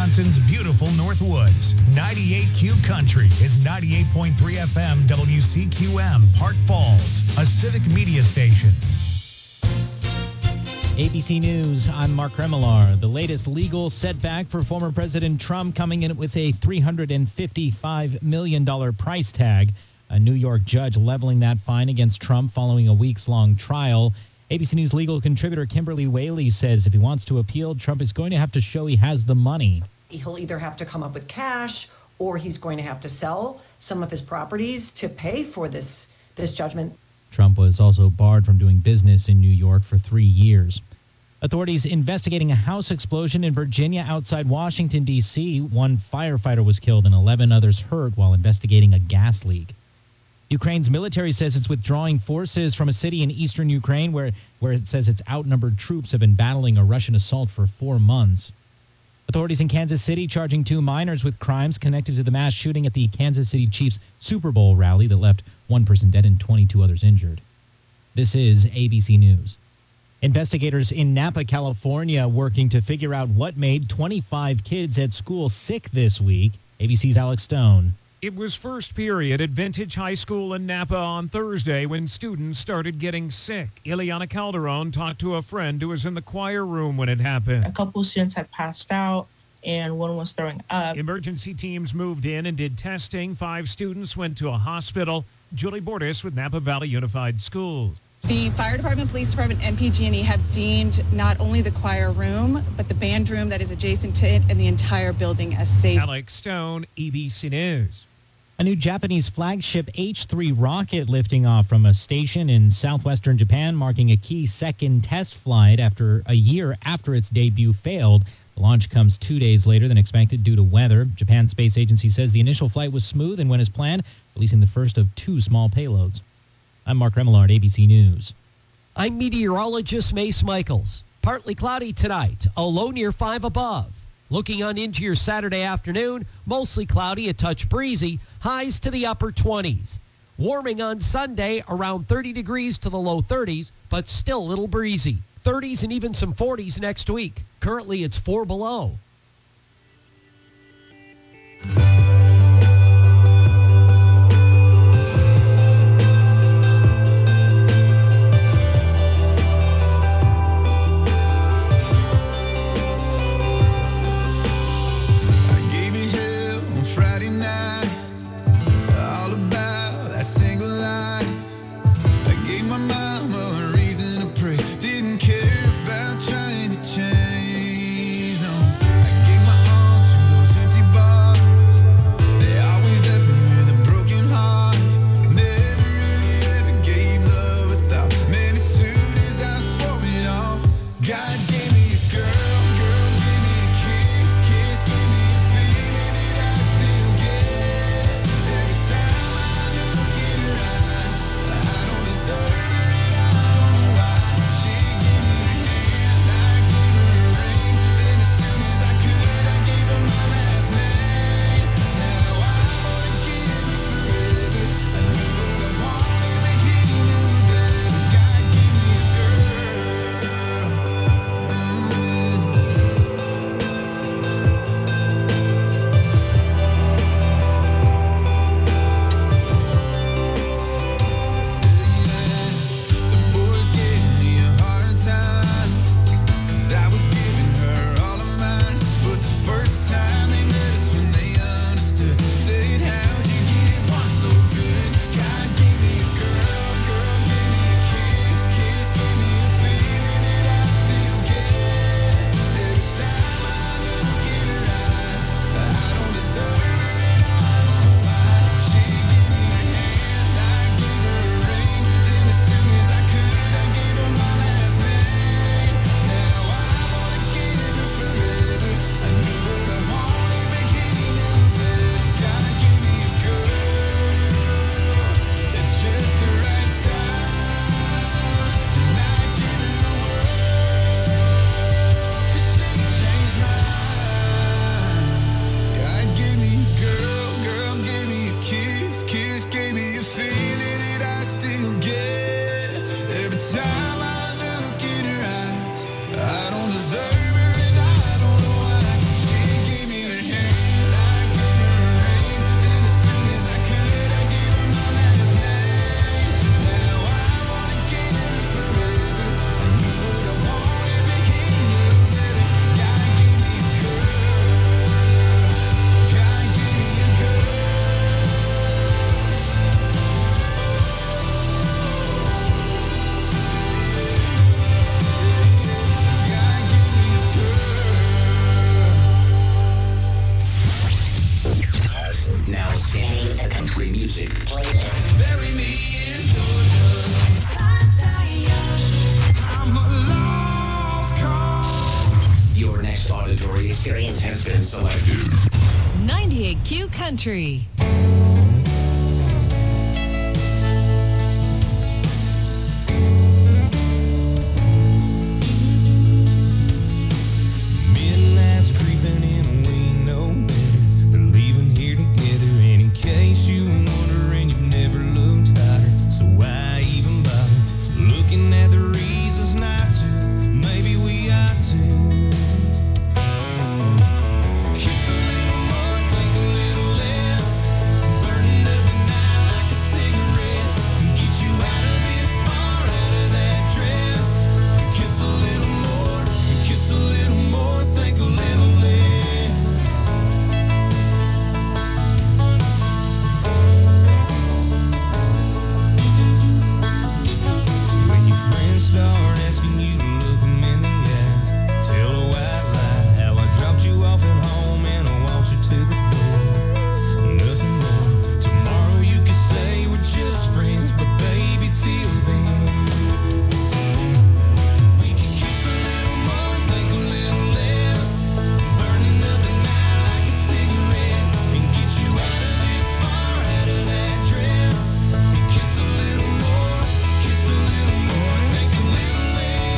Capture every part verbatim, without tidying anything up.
Wisconsin's beautiful Northwoods. ninety-eight Q Country is ninety-eight point three F M W C Q M, Park Falls, a civic media station. A B C News, I'm Mark Remillard. The latest legal setback for former President Trump coming in with a three hundred fifty-five million dollars price tag. A New York judge leveling that fine against Trump following a weeks-long trial. A B C News legal contributor Kimberly Whaley says if he wants to appeal, Trump is going to have to show he has the money. He'll either have to come up with cash or he's going to have to sell some of his properties to pay for this, this judgment. Trump was also barred from doing business in New York for three years. Authorities investigating a house explosion in Virginia outside Washington, D C One firefighter was killed and eleven others hurt while investigating a gas leak. Ukraine's military says it's withdrawing forces from a city in eastern Ukraine where, where it says its outnumbered troops have been battling a Russian assault for four months. Authorities in Kansas City charging two minors with crimes connected to the mass shooting at the Kansas City Chiefs Super Bowl rally that left one person dead and twenty-two others injured. This is A B C News. Investigators in Napa, California, working to figure out what made twenty-five kids at school sick this week. A B C's Alex Stone. It was first period at Vintage High School in Napa on Thursday when students started getting sick. Ileana Calderon talked to a friend who was in the choir room when it happened. A couple students had passed out and one was throwing up. Emergency teams moved in and did testing. Five students went to a hospital. Julie Bordas with Napa Valley Unified Schools. The fire department, police department, and P G and E have deemed not only the choir room, but the band room that is adjacent to it and the entire building as safe. Alex Stone, A B C News. A new Japanese flagship H three rocket lifting off from a station in southwestern Japan, marking a key second test flight after a year after its debut failed. The launch comes two days later than expected due to weather. Japan's space agency says the initial flight was smooth and went as planned, releasing the first of two small payloads. I'm Mark Remillard, A B C News. I'm meteorologist Mace Michaels. Partly cloudy tonight, a low near five above. Looking on into your Saturday afternoon, mostly cloudy, a touch breezy, highs to the upper twenties. Warming on Sunday, around thirty degrees to the low thirties, but still a little breezy. thirties and even some forties next week. Currently, it's four below. experience has been selected. ninety-eight Q Country. Midnight's creeping in, we know better. They're leaving here together, and in case you were wondering, you've never looked higher. So why even bother looking at the reasons not to? Maybe we ought to. Kiss a little more, think a little less. Burning up the night like a cigarette. Get you out of this bar, out of that dress. Kiss a little more, kiss a little more, think a little less. When your friends start asking you to look them in the eyes, tell a white lie how I dropped you off at home and I walked you to the door. Nothing more. Tomorrow you can say we're just friends, but baby, till then, we can kiss a little more, think a little less. Burning up the night like a cigarette and get you out of this bar, out of that dress. And kiss a little more, kiss a little more, think a little less.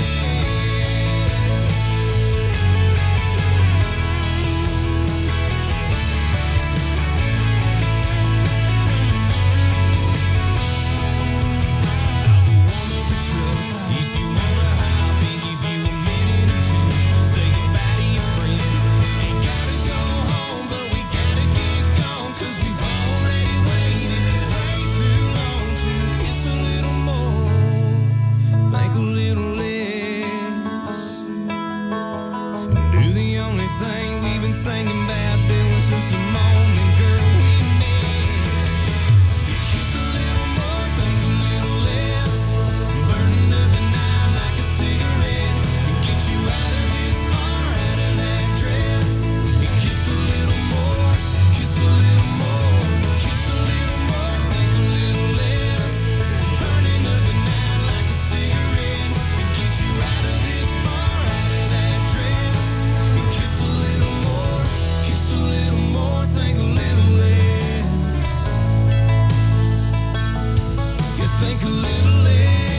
If you wanna hop and give you a minute or two, say goodbye to your friends. Ain't gotta go home, but we gotta get gone, 'cause we've already waited way too long to kiss a little more, think a little less, and do the only thing we've been thinking about doing since the morning, girl, we met. Kiss a little more, think a little less. Burning up the night like a cigarette and get you out of this bar, out of that dress. And kiss a little more, kiss a little more, kiss a little more, think a little less. Burning up the night like a cigarette and get you out of this bar, out of that dress. And kiss a little more, kiss a little more, think a little less. You think a little less.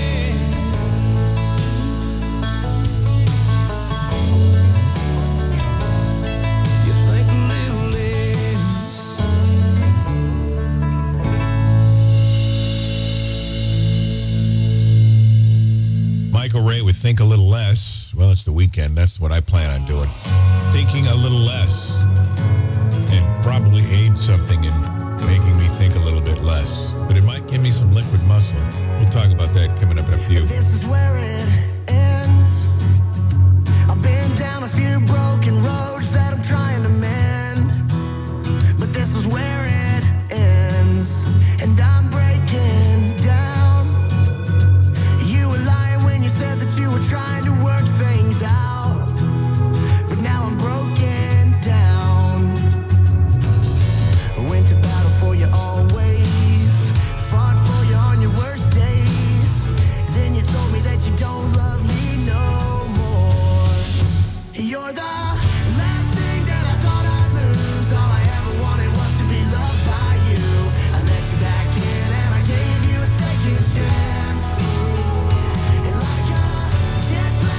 You think a little less. Michael Ray with Think a Little Less. Well, it's the weekend. That's what I plan on doing. Thinking a little less. And probably aid something in making me think a little bit less. But it might give me some liquid muscle. We'll talk about that coming up in a few. This is where it ends. I've been down a few broken roads that I'm trying to mend, but this is where it ends, and I'm breaking down. You were lying when you said that you were trying to work things out, but now I'm broken down. I went to battle for you always, fought for you on your worst days. Then you told me that you don't love me no more. You're the last thing that I thought I'd lose. All I ever wanted was to be loved by you. I let you back in and I gave you a second chance. And like a jet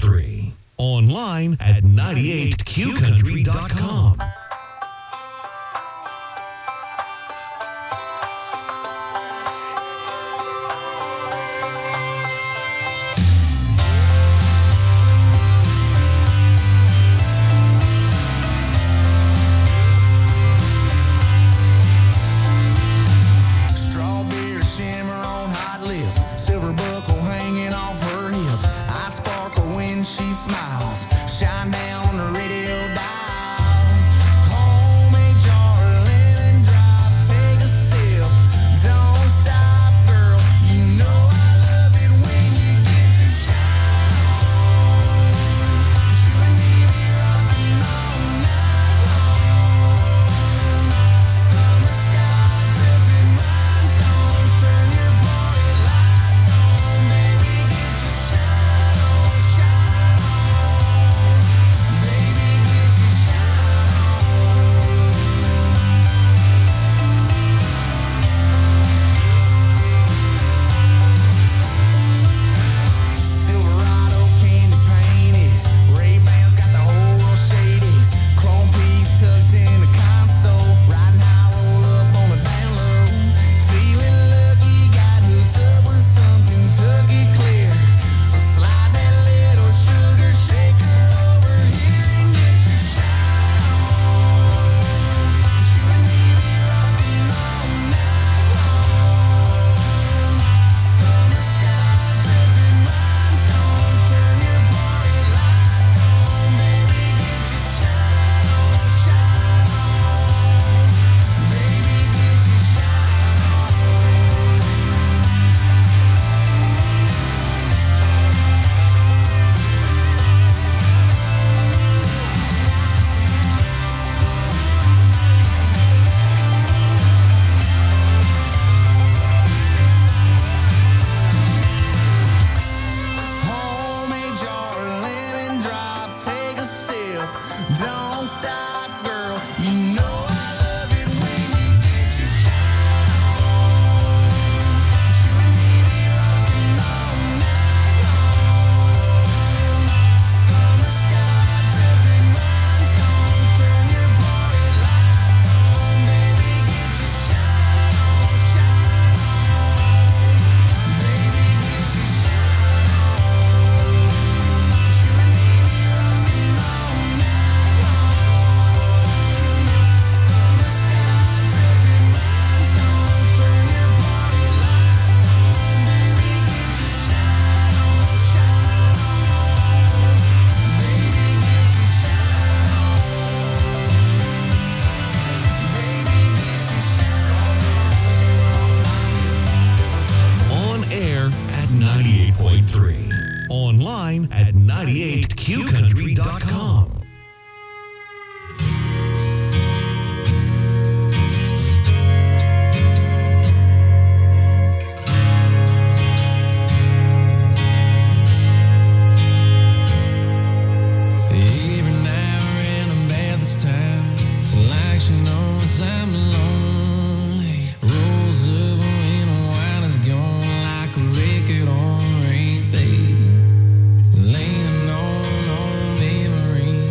three. Online at ninety-eight q country dot com. Strawberry shimmer on hot lips, silver buckle hanging off her hips. I sparkle when she smiles, shine down on the radio dial. Homemade jar, lemon drop, take a sip, don't stop, girl. You know I love it when you get your shine on. You and me be rocking all night long. Summer sky dripping rhinestones, turn your party lights on, baby, get your shine on, shine on, baby, get your shine on. Silverado candy painted, Ray-Bans got the whole world shaded, chrome piece tucked in the console, riding high, roll up on the down low, feeling lucky, got hooked up with some Kentucky clear, so slide that little sugar shaker over here and get your shine on. You and me be rocking all night long. Summer sky dripping rhinestones, turn your party lights on, baby, get your shine on, shine on, baby, get your shine Homemade jar, lemon drop, take a sip, don't stop, girl. You know I love it when you get your shine on. You and me be rocking all night long. Summer sky dripping rhinestones, turn your party lights on, baby, get your shine on, shine on, baby, get your shine on. You and me be rocking all night long. Summer sky dripping rhinestones, turn your party lights on, baby, get your shine on, shine on, baby, get your shine on, baby, get your shine on. On air at ninety-eight point three. Online at ninety-eight q country dot com. Every now and I'm bad this time, so like she knows I'm lonely. Rolls up when the wine is gone, like a record on repeat, laying on on memories.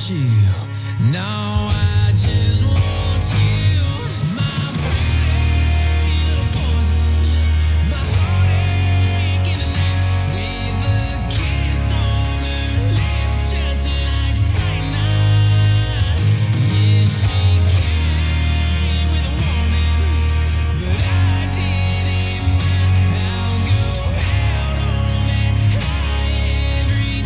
chill. Now I just want you. My pretty little poison. My heartache in the night. With a kiss on her lips, just like cyanide. Yeah, she came with a warning, but I didn't mind. I'll go out on that high every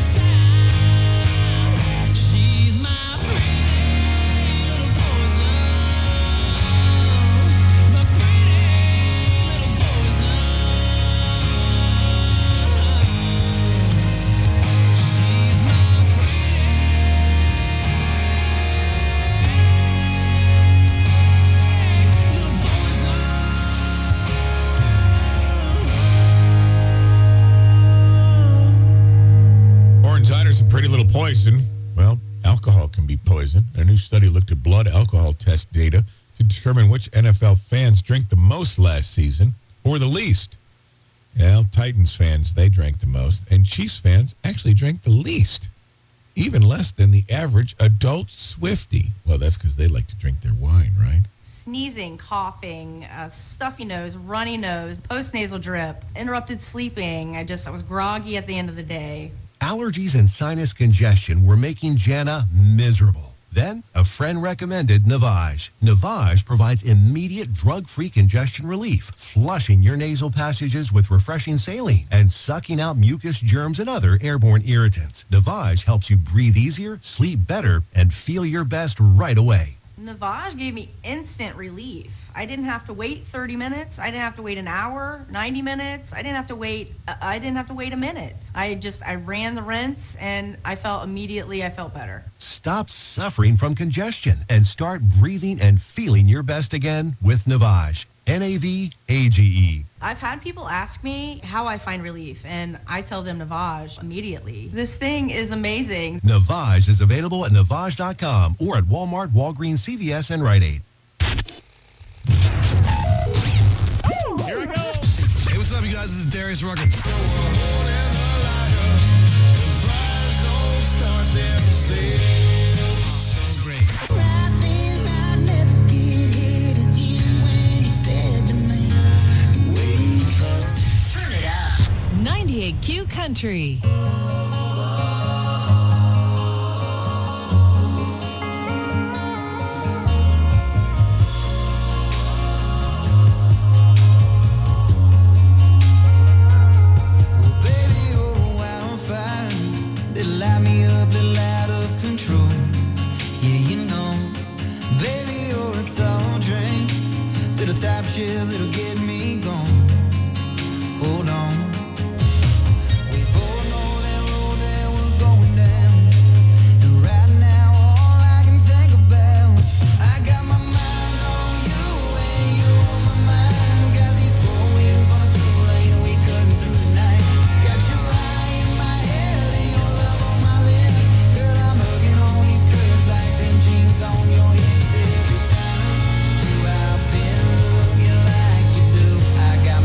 time. She's my pretty little poison. My pretty little poison. She's my little Orange Iders and Pretty Little Poison. Well, alcohol can be poison. A new study looked at blood alcohol test data to determine which N F L fans drank the most last season or the least. Well, Titans fans, they drank the most, and Chiefs fans actually drank the least, even less than the average adult Swiftie. Well, that's because they like to drink their wine, right? Sneezing, coughing, uh, stuffy nose, runny nose, post-nasal drip, interrupted sleeping. I just, I was groggy at the end of the day. Allergies and sinus congestion were making Jana miserable. Then, a friend recommended Navage. Navage provides immediate drug-free congestion relief, flushing your nasal passages with refreshing saline and sucking out mucus, germs, and other airborne irritants. Navage helps you breathe easier, sleep better, and feel your best right away. Navage gave me instant relief. I didn't have to wait thirty minutes. I didn't have to wait an hour, ninety minutes. I didn't have to wait, uh, I didn't have to wait a minute. I just, I ran the rinse and I felt immediately, I felt better. Stop suffering from congestion and start breathing and feeling your best again with Navage. N A V A G E. I've had people ask me how I find relief, and I tell them Navage immediately. This thing is amazing. Navage is available at Navage dot com or at Walmart, Walgreens, C V S, and Rite Aid. Here we go. Hey, what's up, you guys? This is Darius Rucker. ninety-eight Q Country. Type shit that'll get me gone. Hold on. We both know that road that we're going down. And right now, all I can think about, I got my mind on you and you on my mind. Got these four wheels on a two-lane and we cutting through the night. Got your eye in my head and your love on my lips. Girl, I'm hugging on these curves like them jeans on your hips every time you out been looking like you do. I got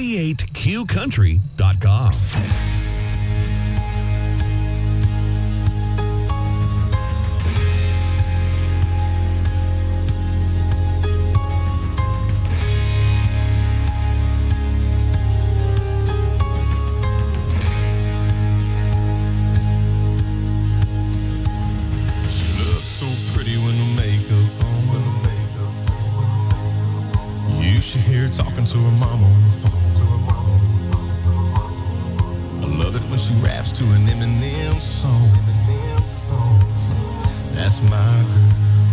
ninety-eight Q country dot com. Talking to her mama on the phone. I love it when she raps to an Eminem song. That's my girl.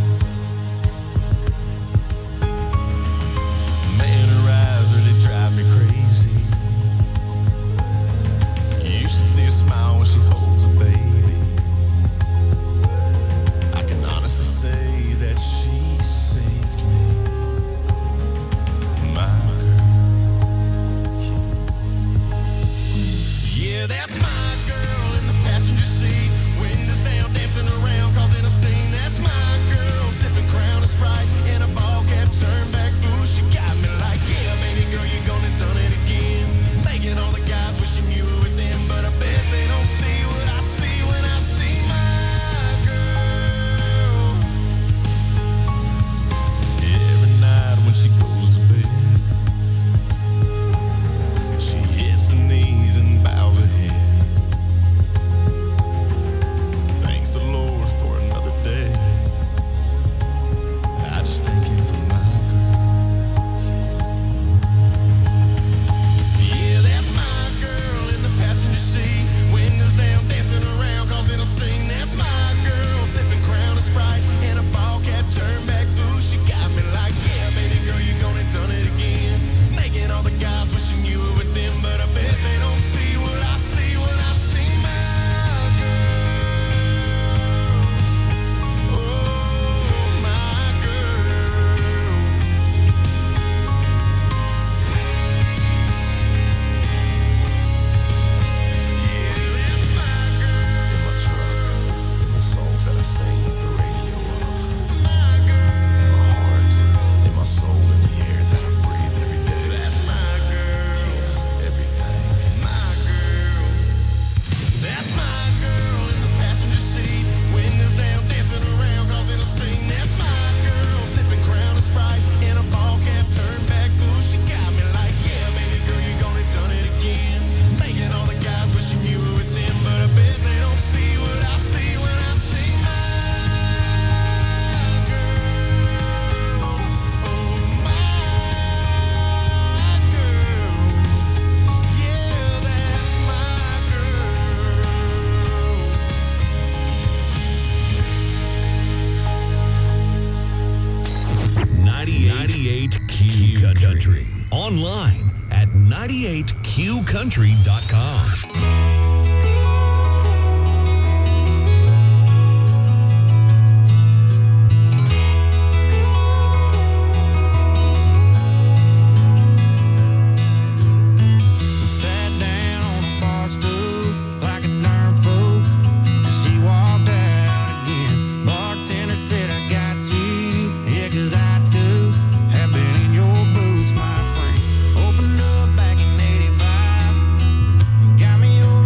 Man, her eyes really drive me crazy. You should see her smile when she holds a baby. I can honestly say that she saved me. My girl. Yeah, that's my girl in the passenger seat. Windows down, dancing around, causing a scene. That's my girl, sipping Crown and Sprite in a ball cap, turn back. Ooh, she got me like, yeah, baby girl, you gonna done it again. Making all the guys wishing you were with them, but I bet they don't see what I see when I see my girl. Every night when she goes to bed, she hits her knees and bows her head. Thanks the Lord for another day. I just thank him for my girl. Yeah, that's my girl in the passenger seat. Windows down, dancing around, causing a scene. That's my girl, sipping Crown and Sprite in a ball cap, turn back. Ooh, she got me like, yeah, baby girl, you gonna done it again. Making all the guys wishing you were with them, but I bet they don't see what I see when I see my girl. Oh, my girl. Yeah, that's my girl. In my truck, in the songs that I sing with the radio up. My girl. In my heart, in my soul, in the air that I breathe every day. That's my girl. Yeah, everything. My girl. That's my girl in the passenger seat. Windows down, dancing around, causing a scene. That's my girl, sipping Crown and Sprite in a ball cap, turn back. Ooh, she got me like, yeah, baby girl, you gonna done it again. Making all the guys wishing you were with them, but I bet they don't see what I see when I see my girl. Oh, my girl. Yeah, that's my girl. ninety-eight Q Country. Online at ninety-eight Q country dot com. Sat down on a bar stool like a darn fool. She walked out again. Bartender said, I got you. Yeah, 'cause I too have been in your boots, my friend. Opened up back in eighty-five and got me a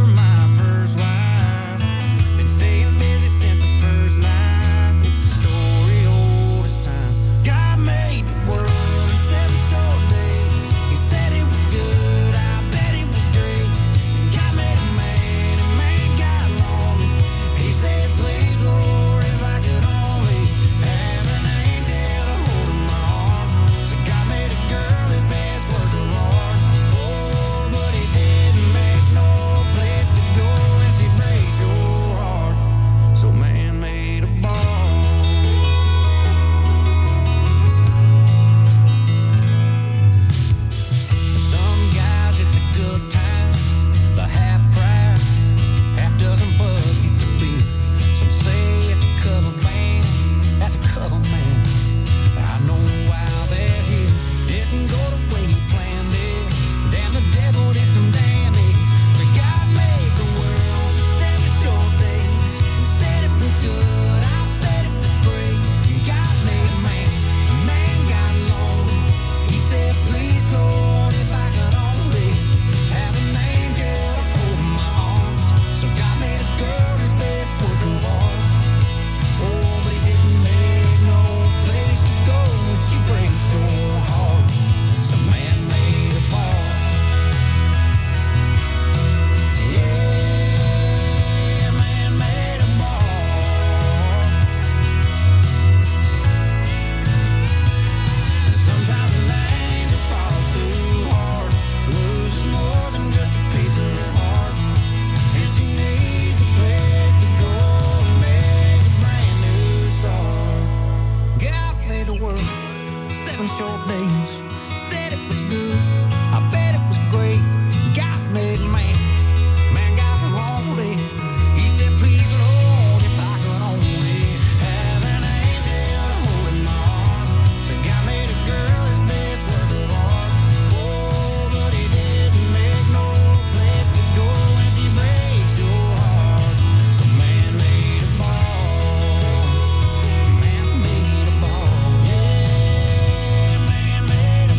days. Said it was good, I bet it was great. Got made man, man got hold it. He said, please Lord, if I could only have an angel to hold in my arms. So God made a girl his best work of art. Oh, but he didn't make no place to go when she breaks your heart. So man made a ball, man made a ball, yeah, man made a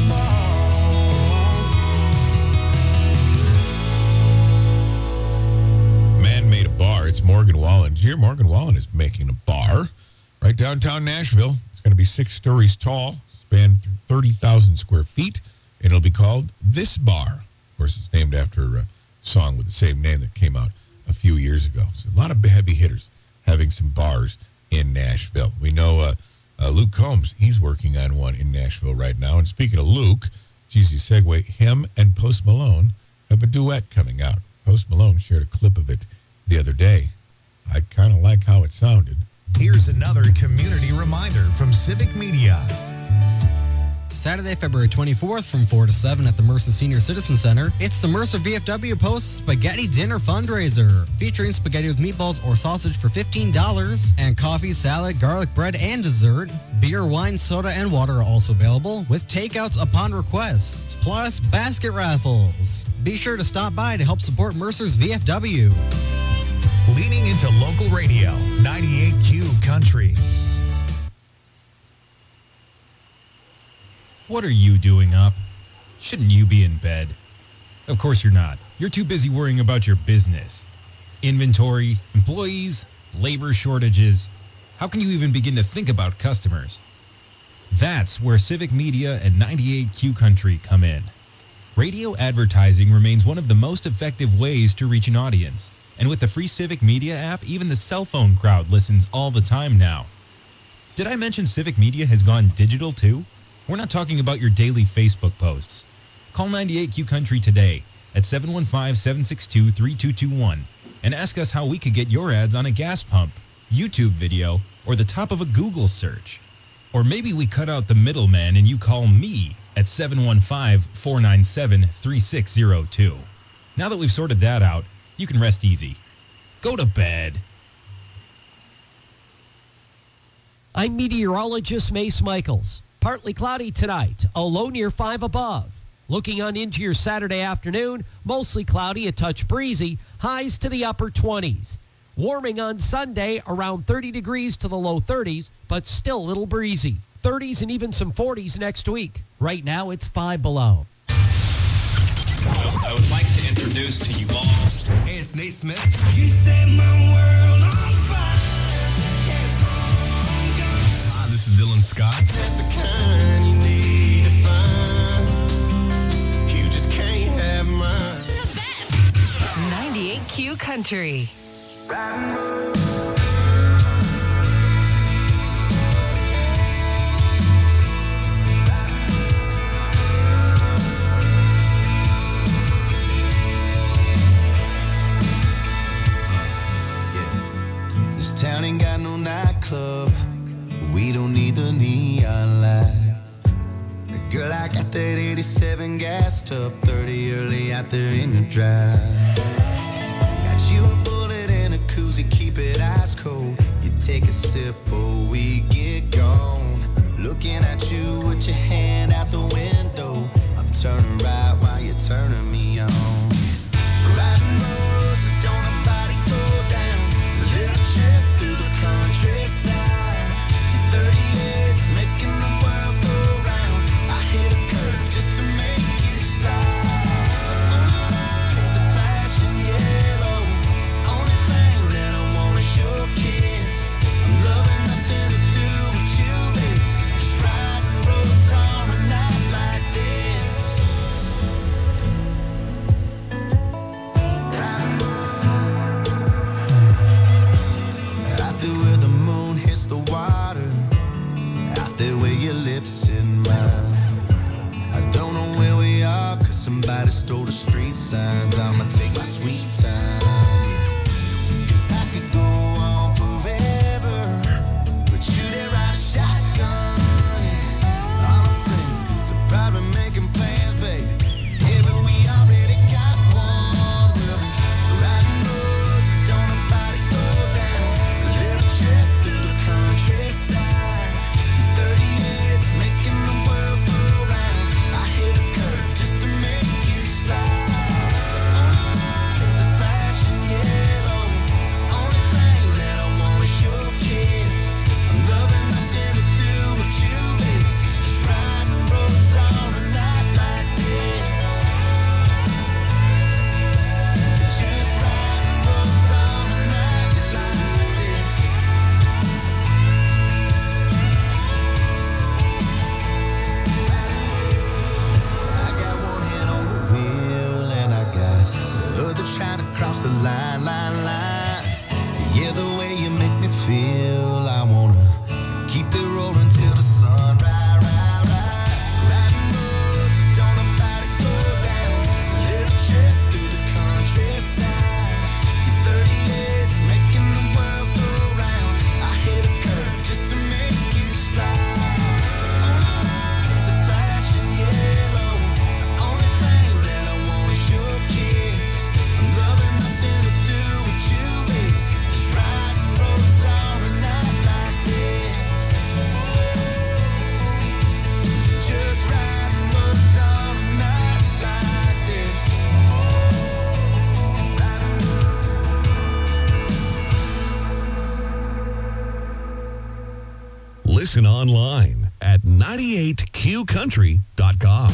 ball. Man made a bar. It's Morgan Wallen. Here, Morgan Wallen is making a bar right downtown Nashville. It's going to be six stories tall, span thirty thousand square feet, and it'll be called This Bar. Of course, it's named after a song with the same name that came out a few years ago. So a lot of heavy hitters having some bars in Nashville. We know uh, uh, Luke Combs, he's working on one in Nashville right now. And speaking of Luke, easy segue, him and Post Malone have a duet coming out. Post Malone shared a clip of it the other day. I kind of like how it sounded. Here's another community reminder from Civic Media. Saturday, February twenty-fourth from four to seven at the Mercer Senior Citizen Center. It's the Mercer V F W Post Spaghetti Dinner Fundraiser, featuring spaghetti with meatballs or sausage for fifteen dollars, and coffee, salad, garlic bread, and dessert. Beer, wine, soda, and water are also available, with takeouts upon request, plus basket raffles. Be sure to stop by to help support Mercer's V F W. Leaning into local radio, ninety-eight Q Country. What are you doing up? Shouldn't you be in bed? Of course you're not. You're too busy worrying about your business. Inventory, employees, labor shortages. How can you even begin to think about customers? That's where Civic Media and ninety-eight Q Country come in. Radio advertising remains one of the most effective ways to reach an audience. And with the free Civic Media app, even the cell phone crowd listens all the time now. Did I mention Civic Media has gone digital too? We're not talking about your daily Facebook posts. Call ninety-eight Q Country today at seven one five, seven six two, three two two one and ask us how we could get your ads on a gas pump, YouTube video, or the top of a Google search. Or maybe we cut out the middleman and you call me at seven one five, four nine seven, three six zero two. Now that we've sorted that out, you can rest easy. Go to bed. I'm meteorologist Mace Michaels. Partly cloudy tonight, a low near five above. Looking on into your Saturday afternoon, mostly cloudy, a touch breezy, highs to the upper twenties. Warming on Sunday, around thirty degrees to the low thirties, but still a little breezy. thirties and even some forties next week. Right now, it's five below. I would like to introduce to you all. Hey, it's Nate Smith. You set my world on fire. Hi, this is Dylan Scott. That's the kind you need to find. You just can't have mine. ninety-eight Q Country. This town ain't got no nightclub. We don't need the neon lights. Girl, I got that eighty-seven gassed up, thirty early out there in the drive. Got you a bullet and a koozie, keep it ice cold. You take a sip before we get gone. Looking at you with your hand out the window. I'm turning right while you're turning me on. Riding roads that don't nobody go down. A little trip through the countryside. These thirty-eights making the world go round. I hit a curve just to make you slide. It's a flashing yellow. Only thing that I want is your kiss. I'm loving nothing to do with you, babe. Just riding roads on a night like this. Out there where the moon hits the water. Out there where your lips and mine. I don't know where we are, cause somebody stole the street signs. I'ma take my sweet time, yeah. Cause I could go on forever, but you did ride a shotgun, yeah. All my friends Listen online at ninety-eight q country dot com.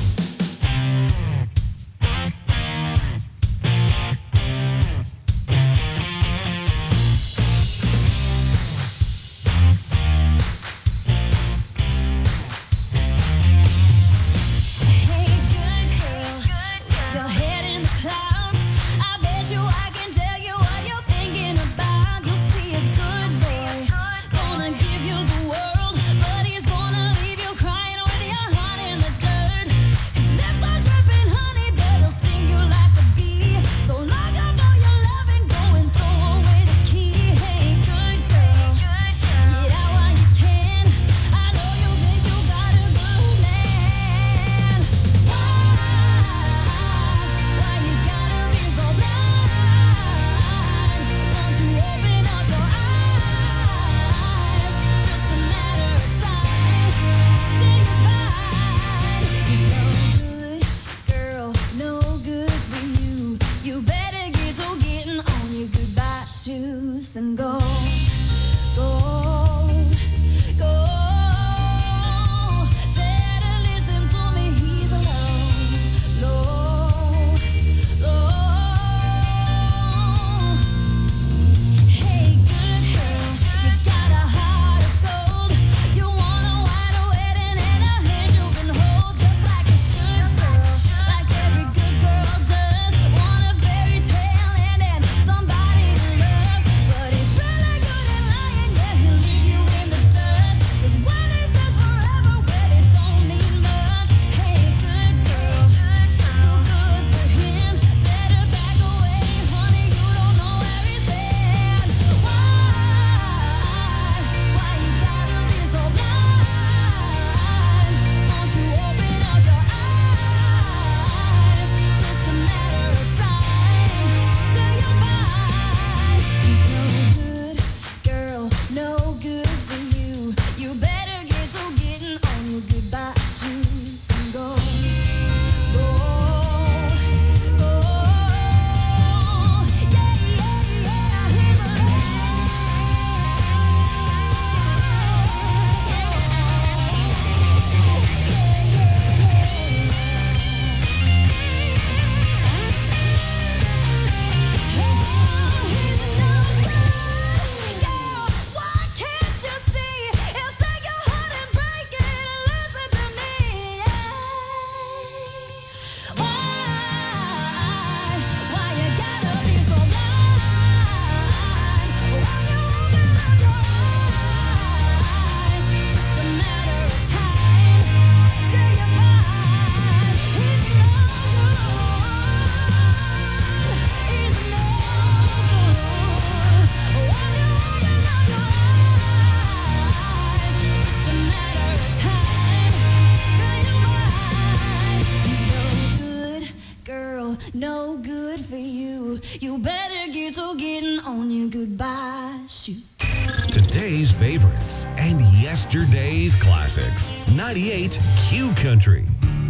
No good for you. You better get to getting on your goodbye shoot. Today's favorites and yesterday's classics. ninety-eight Q Country.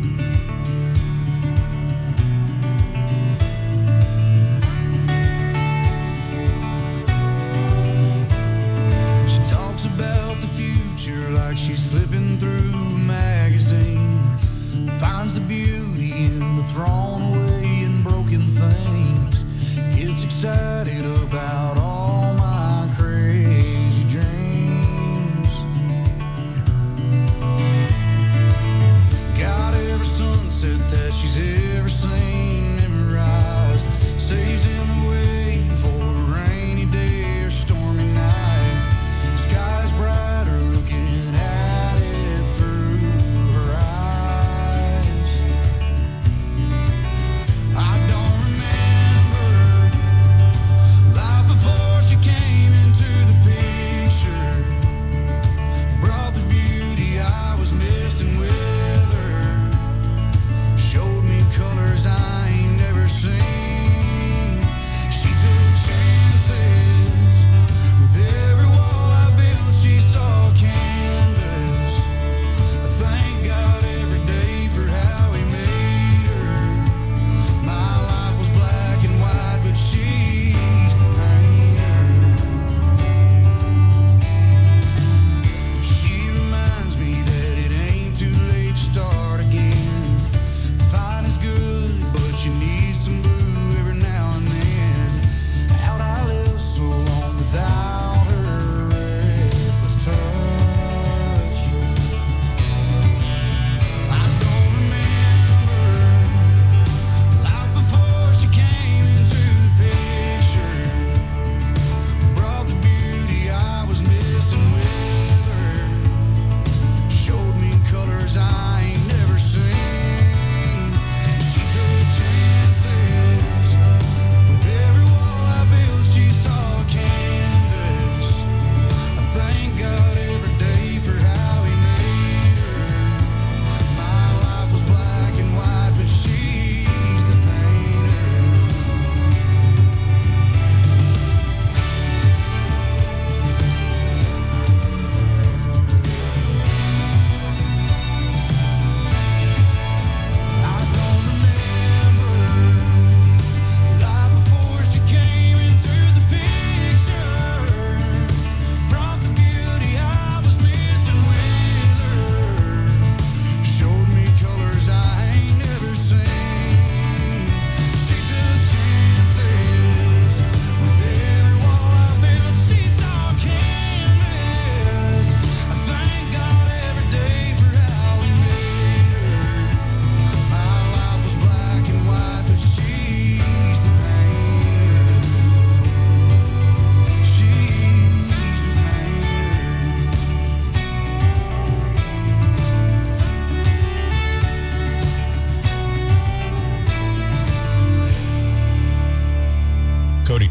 She talks about the future like she's flipping through a magazine. Finds the beauty in the thrown away and broken things. Gets excited about all my crazy dreams. Got every sunset that she's ever seen memorized. Saves him away for a rainy day or stormy night. Sky's brighter looking at it through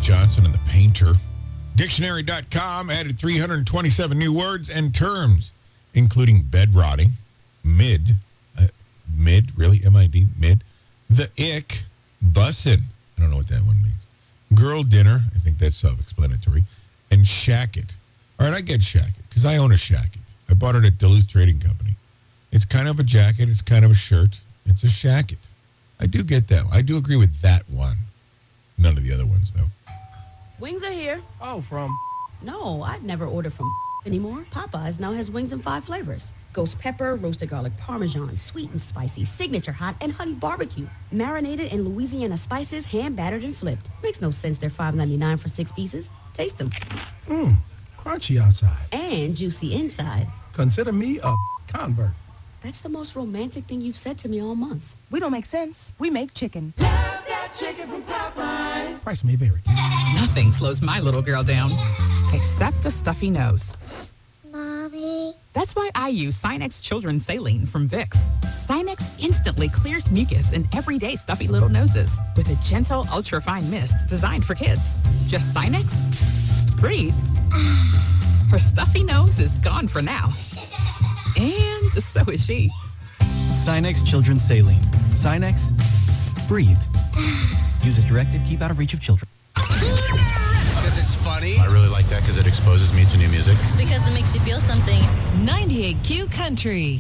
Johnson and the Painter. Dictionary dot com added three hundred twenty-seven new words and terms, including bed rotting, mid, uh, mid, really, M I D, mid, the ick, bussin', I don't know what that one means, girl dinner, I think that's self-explanatory, and shacket. All right, I get shacket, because I own a shacket. I bought it at Duluth Trading Company. It's kind of a jacket, it's kind of a shirt, it's a shacket. I do get that. I do agree with that one. None of the other ones, though. Wings are here. Oh, from? No, I'd never order from anymore. Popeyes now has wings in five flavors. Ghost pepper, roasted garlic parmesan, sweet and spicy, signature hot, and honey barbecue. Marinated in Louisiana spices, hand battered and flipped. Makes no sense they're five ninety-nine for six pieces. Taste them. Mmm, crunchy outside. And juicy inside. Consider me a convert. That's the most romantic thing you've said to me all month. We don't make sense. We make chicken. Love that chicken from Popeyes. Price may vary. Nothing slows my little girl down, except a stuffy nose. Mommy. That's why I use Sinex Children's Saline from Vicks. Sinex instantly clears mucus in everyday stuffy little noses with a gentle, ultra-fine mist designed for kids. Just Sinex? Breathe. Her stuffy nose is gone for now. And so is she. Sinex Children's Saline. Sinex, breathe. Use as directed, keep out of reach of children. Because it's funny. I really like that because it exposes me to new music. It's because it makes you feel something. ninety-eight Q Country.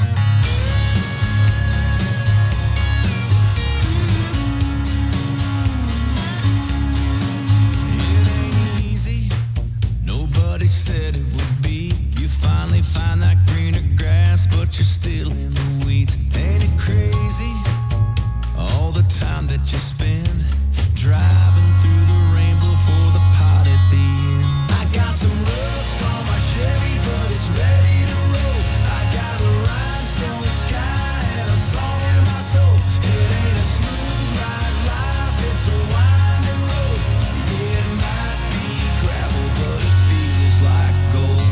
Nobody said it would be. You finally find that greener grass, but you're still in the weeds. Ain't it crazy? All the time that you spend driving through the rainbow for the pot at the end. I got some rust on my Chevy, but it's ready to roll. I got a rhinestone sky and a song in my soul. It ain't a smooth ride life, it's a winding road. Yeah, it might be gravel, but it feels like gold.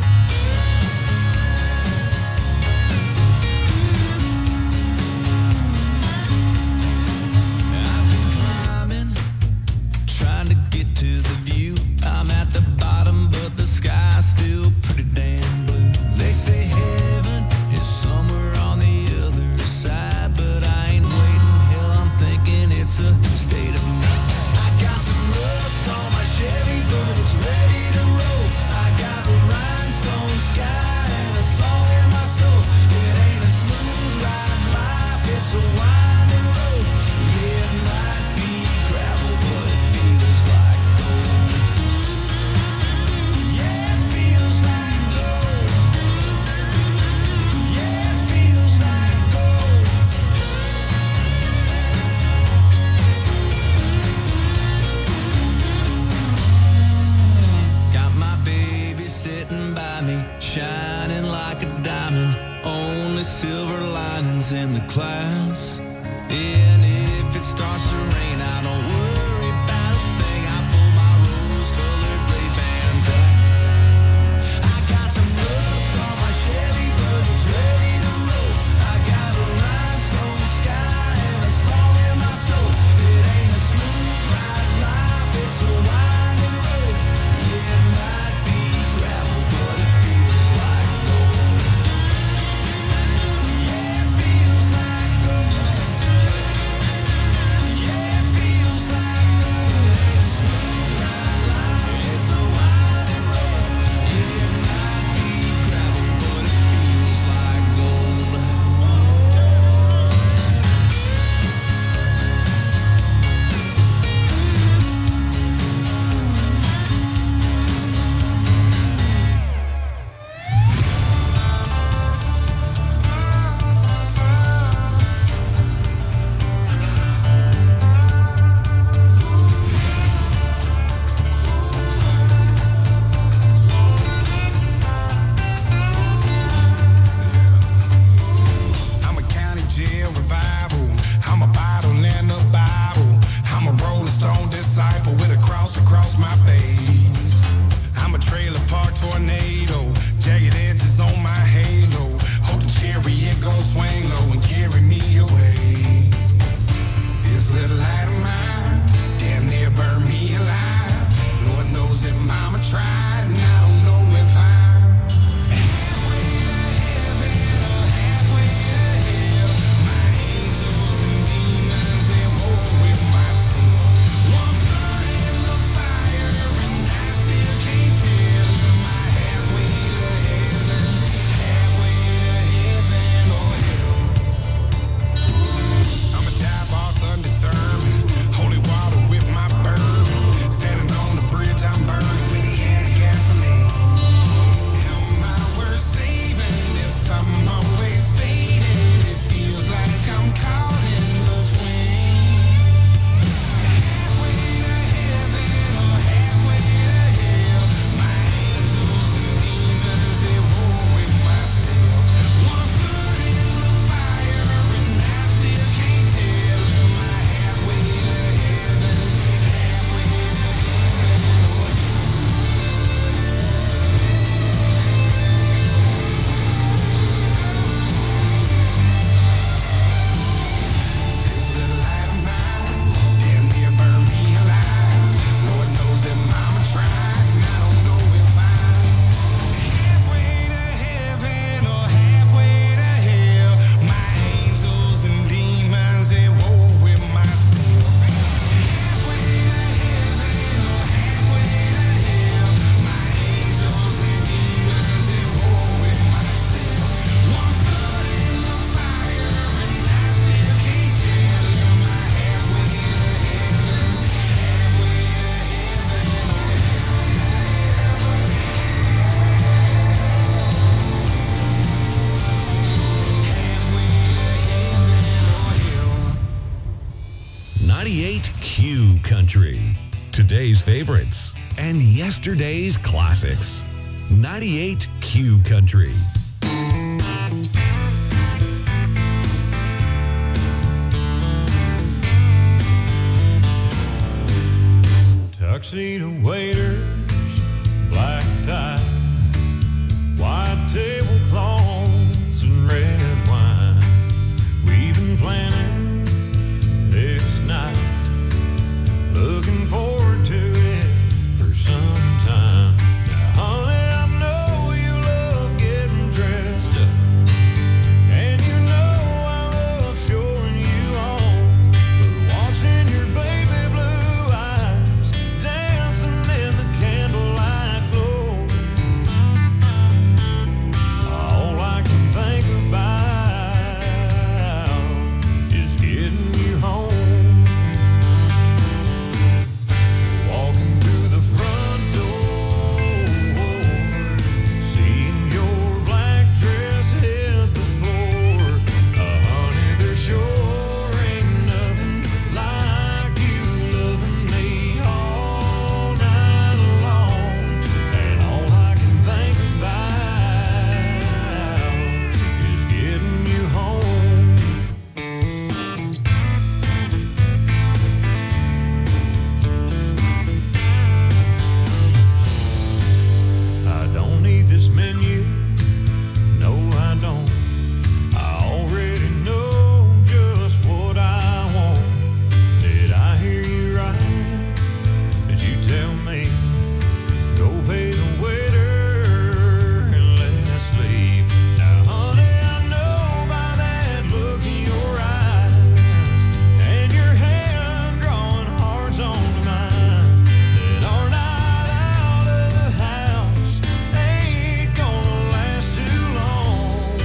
I've been climbing, trying to get to the view. I'm at the bottom, but the sky's still pretty damn blue. They say heaven is somewhere on the other side, but I ain't waiting. Hell, I'm thinking it's a state of mind. I got some rust on my Chevy, but it's ready to roll. I got a rhinestone sky and a song in my soul. It ain't a smooth ride life, it's a winding road. Yeah, it might be gravel, but it feels like gold. Yeah, it feels like gold. Yeah, it feels like gold. Got my baby sitting by me, shining like a diamond. Only silver linings in the clouds. And if it starts to rain, I don't worry about a thing. I pull my rose-colored Ray-Bans out. I got some rust on my Chevy, but it's ready to roll. I got a rhinestone sky and a song in my soul. It ain't a smooth ride life, it's a winding road. Yeah, it might be gravel, but it feels like gold. Yeah, it feels like gold. Yeah, it feels like today's favorites and yesterday's classics. ninety-eight Q Country. Tuxedo waiters, black tie, white tablecloths and red wine. We've been planning this night, looking forward to it for some time. Now, honey, I know you love getting dressed up, and you know I love showing you off, but watching your baby blue eyes dancing in the candlelight glow, all I can think about is getting you home. Walking through the front door, seeing your black dress hit the floor. Uh, honey, there sure ain't nothing like you loving me all night long. And all I can think about is getting you home. I don't need this menu, no I don't. I already know just what I want. Did I hear you right? Did you tell me, go pay the waiter and let's leave? Now honey, I know by that look in your eyes and your hand drawing hearts onto mine, that our night out of the house ain't gonna last too long,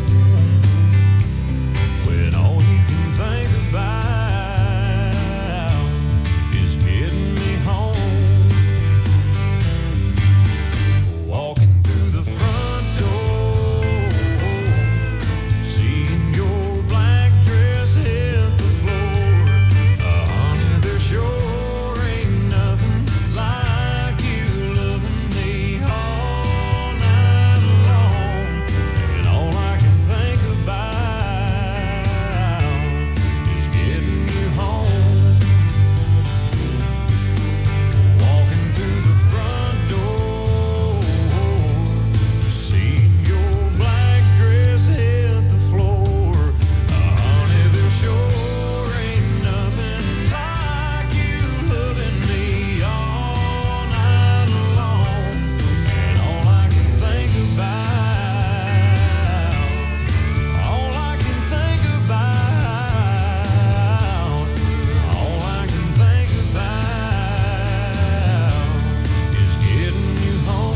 when all you can think about is getting me home. Walking through the front door, seeing your black dress hit the floor. Uh, honey, there sure ain't nothing like you loving me all night long. And all I can think about is getting you home. Walking through the front door, seeing your black dress hit the floor. Uh, honey, there sure ain't nothing like you loving me all night long. And all I can think about, all I can think about, all I can think about is getting you home.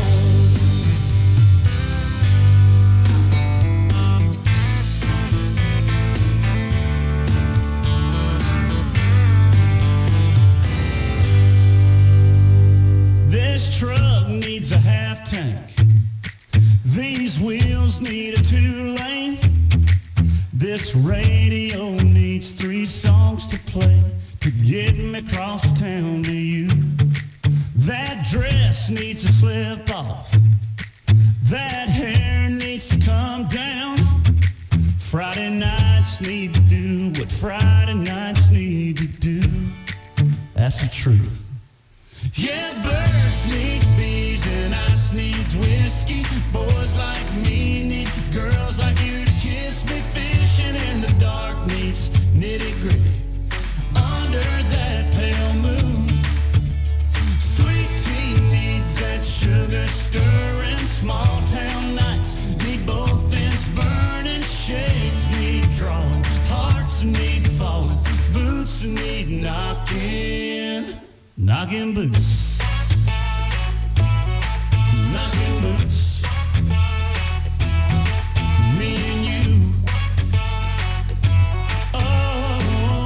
This truck needs a half tank. These wheels need a two-lane. This radio needs three songs to play to get me across town to you. That dress needs to slip off. That hair needs to come down. Friday nights need to do what Friday nights need to do. That's the truth. Yeah, birds need bees and ice needs whiskey. Boys like me need girls like you to kiss me. Fishing in the dark needs nitty gritty under that pale moon. Sweet tea needs that sugar stirring. Small town nights need both ends burning. Shades need drawing. Hearts need falling. Boots need knocking. Knocking boots. Knocking boots. Me and you. Oh.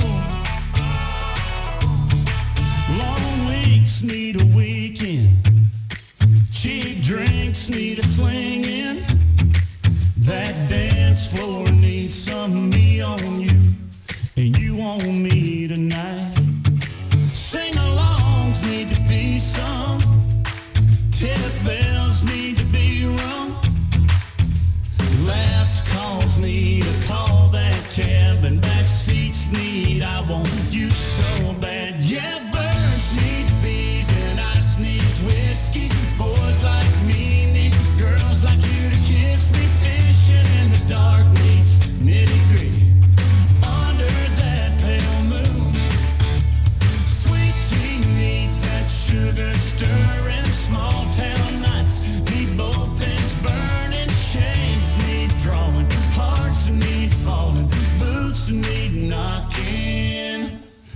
Long weeks need a weekend. Cheap drinks need a slinging. That dance floor needs some me on you. And you on me tonight. Sing-alongs need to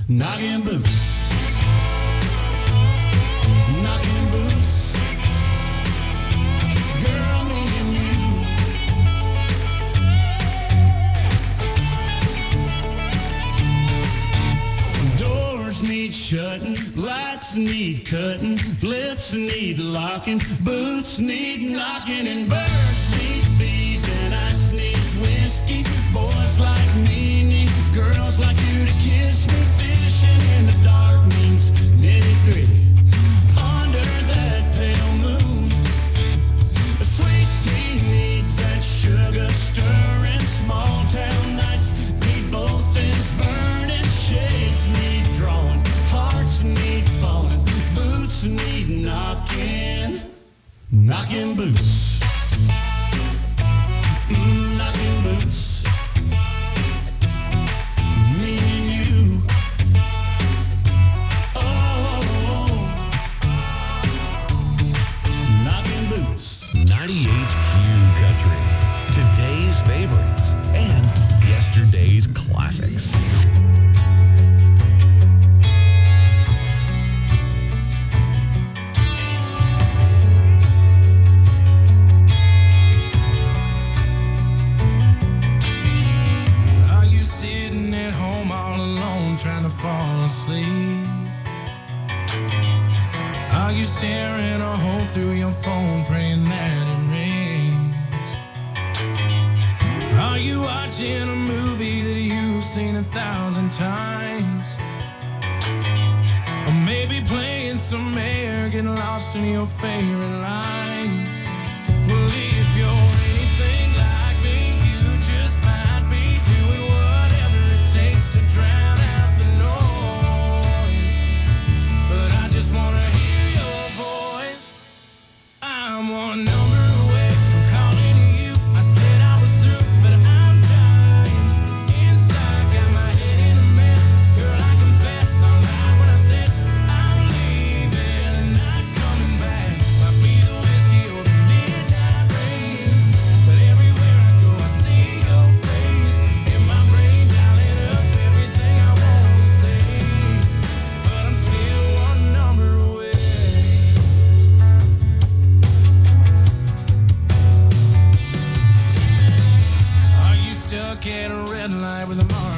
knocking boots. Knocking boots. Girl, me and you. Doors need shutting, lights need cutting, lips need locking, boots need knocking, and birds need bees, and ice needs whiskey. Boys like me need girls like you to kiss me. Fishing in the dark means nitty gritty. Under that pale moon, a sweet tea needs that sugar stirring. Small town nights need both ends burning. Shades need drawing, hearts need falling, boots need knocking, knocking boots. Mm, knocking boots. Me and you. Oh, knocking boots. ninety-eight Q Country. Today's favorites and yesterday's classics. Are you sitting at home all alone trying to fall asleep? Are you staring a hole through your phone praying that it rains? Are you watching a movie that you've seen a thousand times? Or maybe playing some air, getting lost in your favorite lines? Well, if you're anything like me, you just might be doing whatever it takes to drown out the noise. But I just want to hear your voice. I'm one number away from calling you. I said I was through, but I'm dying inside. Got my head in a mess. Girl, I confess I lied when I said I'm leaving and not coming back. Might be the whiskey or the midnight rain, but everywhere I go I see your face in my brain, dialing up everything I want to say. But I'm still one number away. Are you stuck at a red light with a mark